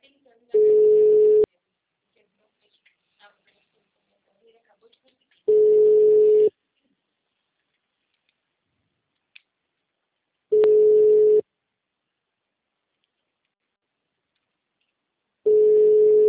tentando, na verdade, porque ele não fez a pré-seleção, ele acabou de conseguir.